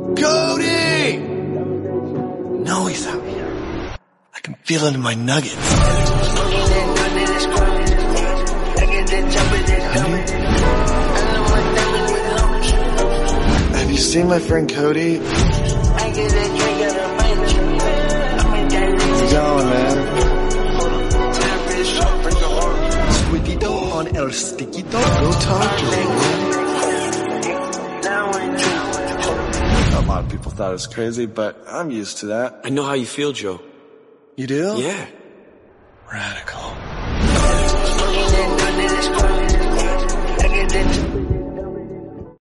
Cody! No, he's out here. I can feel it in my nuggets. Have you seen my friend Cody? How's it going, man? Squidito on El Stiquito? Go talk to him, man. A lot of people thought it was crazy, but I'm used to that. I know how you feel, Joe. You do? Yeah. Radical.